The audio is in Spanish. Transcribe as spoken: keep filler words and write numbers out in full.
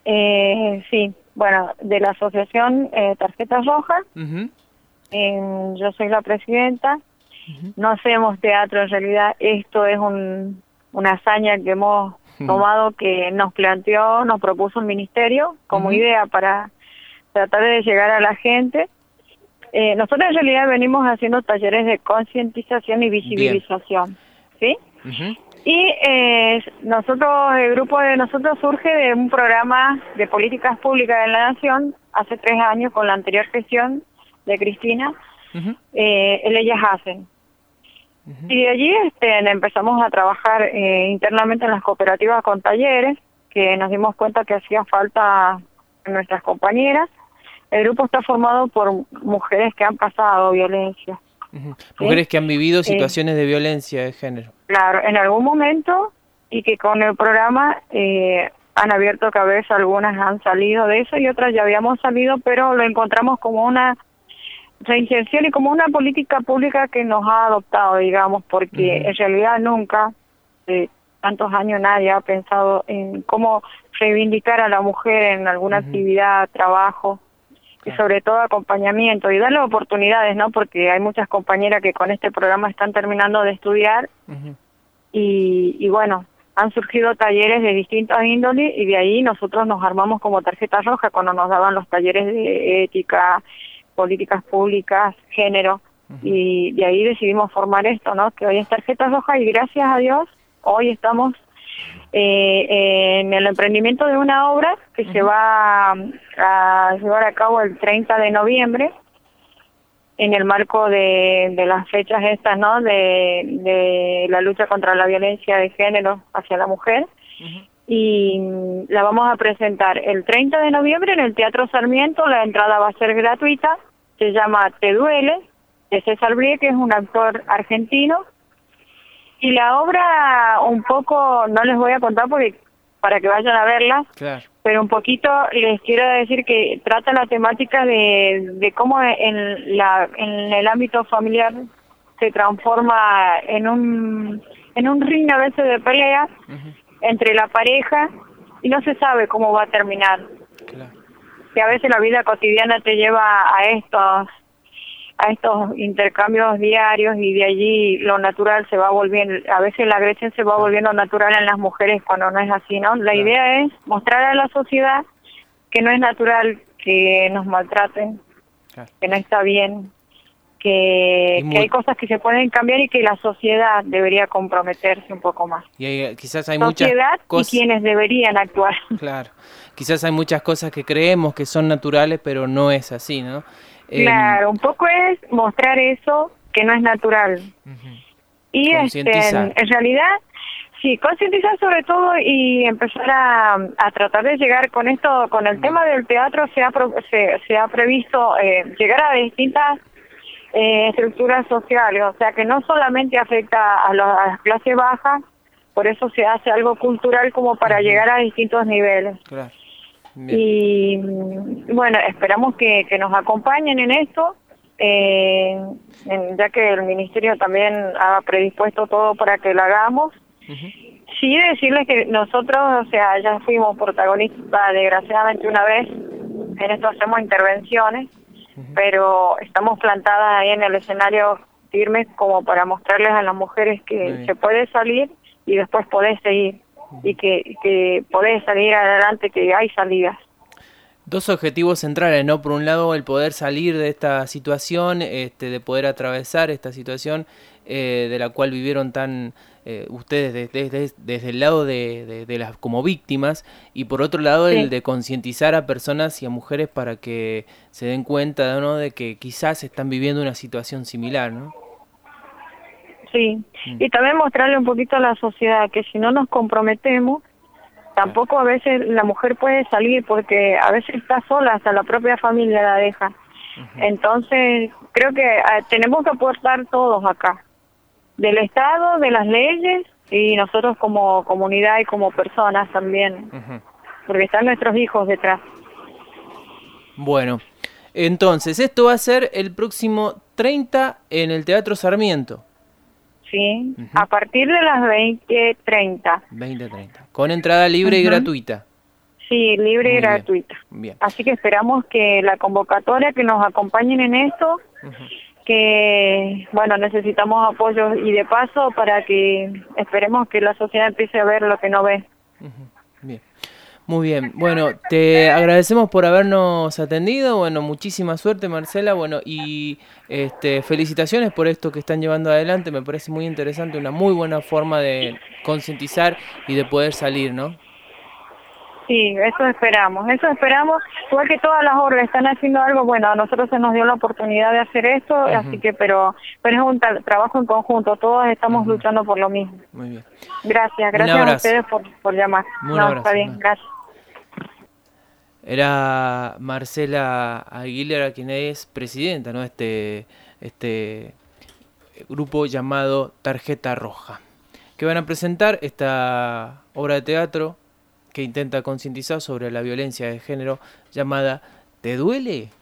Eh, sí, bueno, de la asociación eh, Tarjetas Rojas, Uh-huh. eh, yo soy la presidenta. Uh-huh. No hacemos teatro en realidad, esto es un, una hazaña que hemos tomado, que nos planteó, nos propuso un ministerio como Uh-huh. idea para tratar de llegar a la gente. Eh, nosotros en realidad venimos haciendo talleres de concientización y visibilización, ¿sí? Uh-huh. Y eh, nosotros, el grupo de nosotros surge de un programa de políticas públicas de la Nación hace tres años con la anterior gestión de Cristina, Uh-huh. eh, el Ellas Hacen. Uh-huh. Y de allí este, empezamos a trabajar eh, internamente en las cooperativas con talleres, que nos dimos cuenta que hacía falta en nuestras compañeras. El grupo está formado por mujeres que han pasado violencia. Uh-huh. ¿Sí? Mujeres que han vivido Eh, situaciones de violencia de género. Claro, en algún momento, y que con el programa eh, han abierto cabeza, algunas han salido de eso y otras ya habíamos salido, pero lo encontramos como una reinserción y como una política pública que nos ha adoptado, digamos, porque Uh-huh. en realidad nunca, de tantos años, nadie ha pensado en cómo reivindicar a la mujer en alguna Uh-huh. actividad, trabajo, Claro. y sobre todo acompañamiento y darle oportunidades, ¿no? Porque hay muchas compañeras que con este programa están terminando de estudiar. Uh-huh. y, y bueno, han surgido talleres de distintas índoles y de ahí nosotros nos armamos como Tarjeta Roja cuando nos daban los talleres de ética, políticas públicas, género, Uh-huh. y de ahí decidimos formar esto, ¿no? Que hoy es Tarjeta Roja y gracias a Dios hoy estamos eh, en el emprendimiento de una obra que Uh-huh. se va a llevar a cabo el treinta de noviembre en el marco de, de las fechas estas, ¿no? De, de la lucha contra la violencia de género hacia la mujer. Uh-huh. Y la vamos a presentar el treinta de noviembre en el Teatro Sarmiento. La entrada va a ser gratuita. Se llama Te Duele, de César Brie, que es un actor argentino. Y la obra un poco, no les voy a contar porque para que vayan a verla, Claro. pero un poquito les quiero decir que trata la temática de, de cómo en, la, en el ámbito familiar se transforma en un, en un ring a veces de pelea Uh-huh. entre la pareja y no se sabe cómo va a terminar. Claro. Que a veces la vida cotidiana te lleva a estos a estos intercambios diarios y de allí lo natural se va volviendo, a veces la agresión se va volviendo natural en las mujeres cuando no es así, ¿no? La Claro. idea es mostrar a la sociedad que no es natural que nos maltraten, Claro. que no está bien, que, Y muy- que hay cosas que se pueden cambiar y que la sociedad debería comprometerse un poco más. Y hay, quizás hay muchas Sociedad y cosas. quienes deberían actuar. Claro. Quizás hay muchas cosas que creemos que son naturales, pero no es así, ¿no? Em, Claro, un poco es mostrar eso que no es natural. Ujú. Y este, Concientizar. en, en realidad, sí, concientizar sobre todo y empezar a, a tratar de llegar con esto, con el tema del teatro, se ha, pro- se, se ha previsto eh, llegar a distintas eh, estructuras sociales, o sea que no solamente afecta a, los- a las clases bajas, por eso se hace algo cultural como para Ujú. llegar a distintos niveles. Claro. Bien. Y mm, bueno, esperamos que, que nos acompañen en esto, eh, en- ya que el ministerio también ha predispuesto todo para que lo hagamos. Ujú. Sí, decirles que nosotros, o sea, ya fuimos protagonistas desgraciadamente una vez, en esto hacemos intervenciones, Ujú. pero estamos plantadas ahí en el escenario firmes como para mostrarles a las mujeres Muy que bien. se puede salir y después podés seguir, y que, que podés salir adelante, que hay salidas. Dos objetivos centrales, ¿no? Por un lado, el poder salir de esta situación, este, de poder atravesar esta situación eh, de la cual vivieron tan eh, ustedes desde, desde, desde el lado de, de, de las como víctimas, y por otro lado Sí. el de concientizar a personas y a mujeres para que se den cuenta, ¿no? De que quizás están viviendo una situación similar, ¿no? Sí, Mm. y también mostrarle un poquito a la sociedad que si no nos comprometemos, tampoco a veces la mujer puede salir porque a veces está sola, hasta la propia familia la deja. Ujú. Entonces, creo que eh, tenemos que aportar todos acá, del Estado, de las leyes y nosotros como comunidad y como personas también, Ujú. porque están nuestros hijos detrás. Bueno, entonces esto va a ser el próximo treinta en el Teatro Sarmiento. Sí, Ujú. a partir de las veinte treinta. veinte treinta. Con entrada libre y Ujú. gratuita. Sí, libre Muy y bien. gratuita. Bien. Así que esperamos que la convocatoria, que nos acompañen en esto, Ujú. que, bueno, necesitamos apoyo y de paso para que esperemos que la sociedad empiece a ver lo que no ve. Ujú. Bien. Muy bien, bueno, te agradecemos por habernos atendido, bueno, muchísima suerte Marcela, bueno, y este, felicitaciones por esto que están llevando adelante, me parece muy interesante, una muy buena forma de concientizar y de poder salir, ¿no? Sí, eso esperamos, eso esperamos, igual que todas las obras están haciendo algo, bueno, a nosotros se nos dio la oportunidad de hacer esto, Uh-huh. así que, pero, pero es un tra- trabajo en conjunto, todos estamos Uh-huh. luchando por lo mismo. Muy bien. Gracias, Un gracias a abrazo. ustedes por, por llamar. Un No, abrazo. está bien, No. gracias. Era Marcela Aguilera, quien es presidenta, ¿no? Este, este grupo llamado Tarjeta Roja, que van a presentar esta obra de teatro que intenta concientizar sobre la violencia de género llamada ¿Te duele?